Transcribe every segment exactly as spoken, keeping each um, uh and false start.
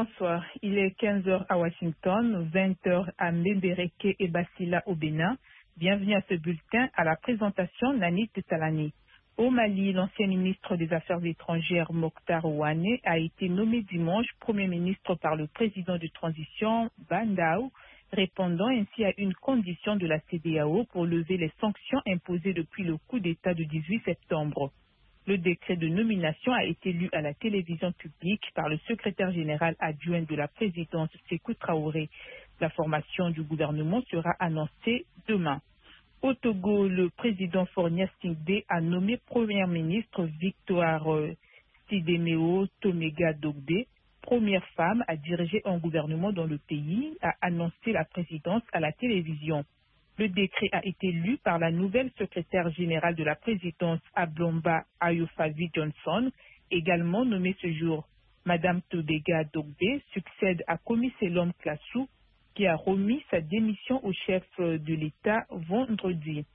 Bonsoir, il est quinze heures à Washington, vingt heures à Mbembereke et Basila au Bénin. Bienvenue à ce bulletin à la présentation Nanit Talani. Au Mali, l'ancien ministre des Affaires étrangères Mokhtar Ouane a été nommé dimanche Premier ministre par le président de transition Bandao, répondant ainsi à une condition de la C D A O pour lever les sanctions imposées depuis le coup d'État du dix-huit septembre. Le décret de nomination a été lu à la télévision publique par le secrétaire général adjoint de la présidence Sékou Traoré. La formation du gouvernement sera annoncée demain. Au Togo, le président Faure Gnassingbé a nommé Premier ministre Victoire Sidéméo Tomega Dogbe, première femme à diriger un gouvernement dans le pays, a annoncé la présidence à la télévision. Le décret a été lu par la nouvelle secrétaire générale de la présidence Ablomba Ayofavi Johnson, également nommée ce jour. Madame Tobega Dogbe succède à Komi Selom Klassou, qui a remis sa démission au chef de l'État vendredi.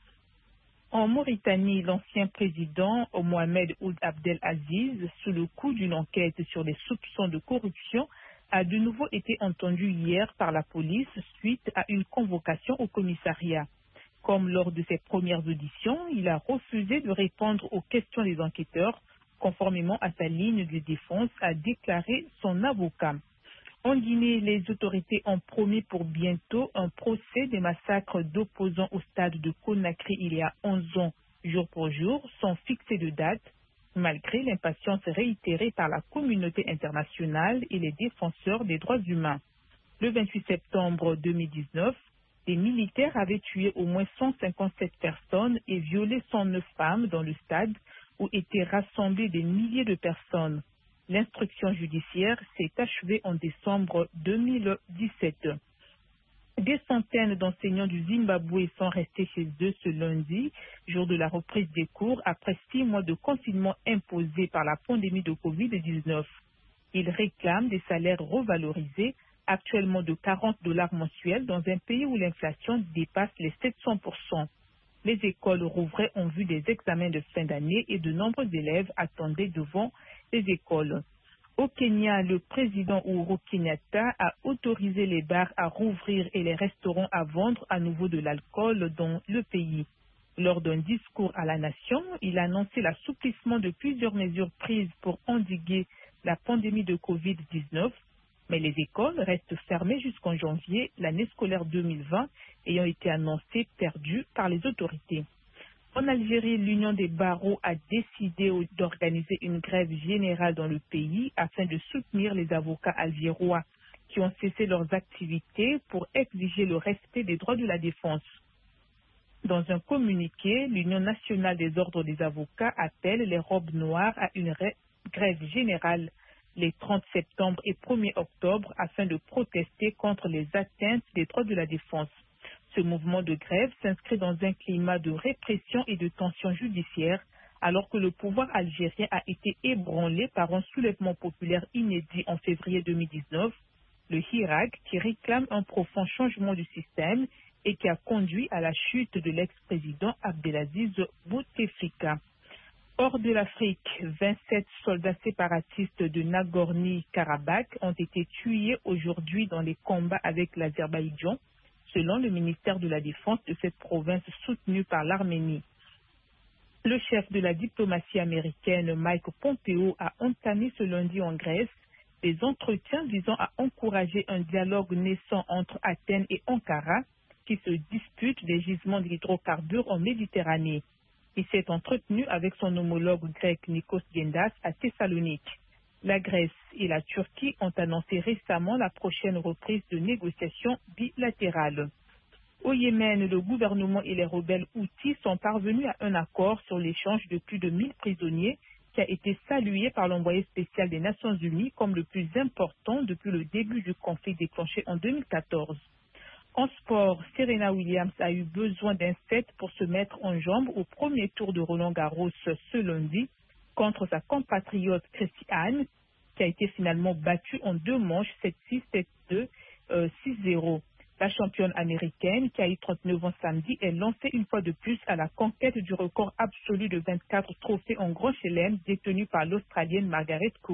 En Mauritanie, l'ancien président Mohamed Ould Abdel Aziz, sous le coup d'une enquête sur les soupçons de corruption, a de nouveau été entendu hier par la police suite à une convocation au commissariat. Comme lors de ses premières auditions, il a refusé de répondre aux questions des enquêteurs, conformément à sa ligne de défense, a déclaré son avocat. En Guinée, les autorités ont promis pour bientôt un procès des massacres d'opposants au stade de Conakry il y a onze ans, jour pour jour, sans fixer de date, malgré l'impatience réitérée par la communauté internationale et les défenseurs des droits humains. Le vingt-huit septembre deux mille dix-neuf, les militaires avaient tué au moins cent cinquante-sept personnes et violé cent neuf femmes dans le stade où étaient rassemblées des milliers de personnes. L'instruction judiciaire s'est achevée en décembre deux mille dix-sept. Des centaines d'enseignants du Zimbabwe sont restés chez eux ce lundi, jour de la reprise des cours, après six mois de confinement imposé par la pandémie de covid dix-neuf. Ils réclament des salaires revalorisés, actuellement de quarante dollars mensuels, dans un pays où l'inflation dépasse les sept cents pour cent. Les écoles rouvraient en vue des examens de fin d'année et de nombreux élèves attendaient devant les écoles. Au Kenya, le président Uhuru Kenyatta a autorisé les bars à rouvrir et les restaurants à vendre à nouveau de l'alcool dans le pays. Lors d'un discours à la nation, il a annoncé l'assouplissement de plusieurs mesures prises pour endiguer la pandémie de covid dix-neuf, mais les écoles restent fermées jusqu'en janvier, l'année scolaire deux mille vingt ayant été annoncée perdue par les autorités. En Algérie, l'Union des barreaux a décidé d'organiser une grève générale dans le pays afin de soutenir les avocats algérois qui ont cessé leurs activités pour exiger le respect des droits de la défense. Dans un communiqué, l'Union nationale des ordres des avocats appelle les robes noires à une grève générale les trente septembre et premier octobre afin de protester contre les atteintes des droits de la défense. Ce mouvement de grève s'inscrit dans un climat de répression et de tension judiciaire, alors que le pouvoir algérien a été ébranlé par un soulèvement populaire inédit en février deux mille dix-neuf, le Hirak, qui réclame un profond changement du système et qui a conduit à la chute de l'ex-président Abdelaziz Bouteflika. Hors de l'Afrique, vingt-sept soldats séparatistes de Nagorno-Karabakh ont été tués aujourd'hui dans les combats avec l'Azerbaïdjan, selon le ministère de la Défense de cette province soutenue par l'Arménie. Le chef de la diplomatie américaine, Mike Pompeo, a entamé ce lundi en Grèce des entretiens visant à encourager un dialogue naissant entre Athènes et Ankara qui se disputent des gisements d'hydrocarbures en Méditerranée. Il s'est entretenu avec son homologue grec Nikos Gendas à Thessalonique. La Grèce et la Turquie ont annoncé récemment la prochaine reprise de négociations bilatérales. Au Yémen, le gouvernement et les rebelles houthis sont parvenus à un accord sur l'échange de plus de mille prisonniers qui a été salué par l'envoyé spécial des Nations Unies comme le plus important depuis le début du conflit déclenché en deux mille quatorze. En sport, Serena Williams a eu besoin d'un set pour se mettre en jambe au premier tour de Roland-Garros ce lundi contre sa compatriote Christiane, qui a été finalement battue en deux manches sept six, sept deux, six zéro. La championne américaine, qui a eu trente-neuf ans samedi, est lancée une fois de plus à la conquête du record absolu de vingt-quatre trophées en Grand Chelem détenu par l'Australienne Margaret Court.